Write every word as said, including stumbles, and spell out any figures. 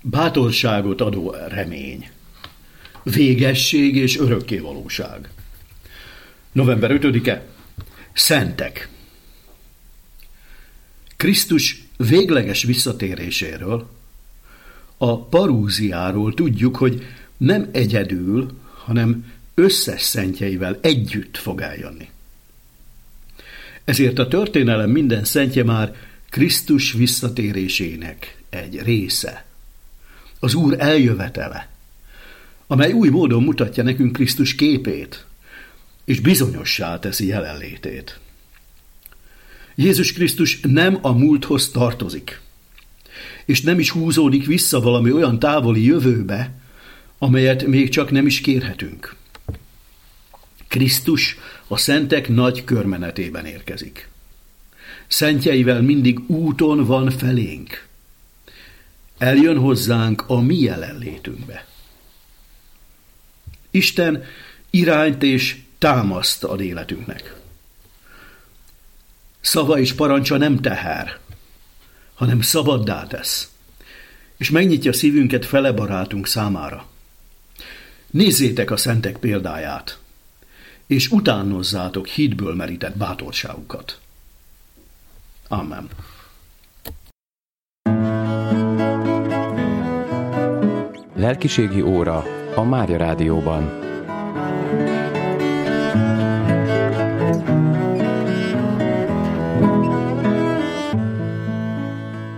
Bátorságot adó remény, végesség és örökkévalóság. november ötödike. Szentek. Krisztus végleges visszatéréséről, a parúziáról tudjuk, hogy nem egyedül, hanem összes szentjeivel együtt fog eljönni. Ezért a történelem minden szentje már Krisztus visszatérésének egy része. Az Úr eljövetele, amely új módon mutatja nekünk Krisztus képét, és bizonyossá teszi jelenlétét. Jézus Krisztus nem a múlthoz tartozik, és nem is húzódik vissza valami olyan távoli jövőbe, amelyet még csak nem is kérhetünk. Krisztus a szentek nagy körmenetében érkezik. Szentjeivel mindig úton van felénk. Eljön hozzánk a mi jelenlétünkbe. Isten irányt és támaszt ad életünknek. Szava és parancsa nem teher, hanem szabaddá tesz, és megnyitja szívünket fele barátunk számára. Nézzétek a szentek példáját, és utánozzátok hitből merített bátorságukat. Amen. Lelkiségi óra a Mária Rádióban.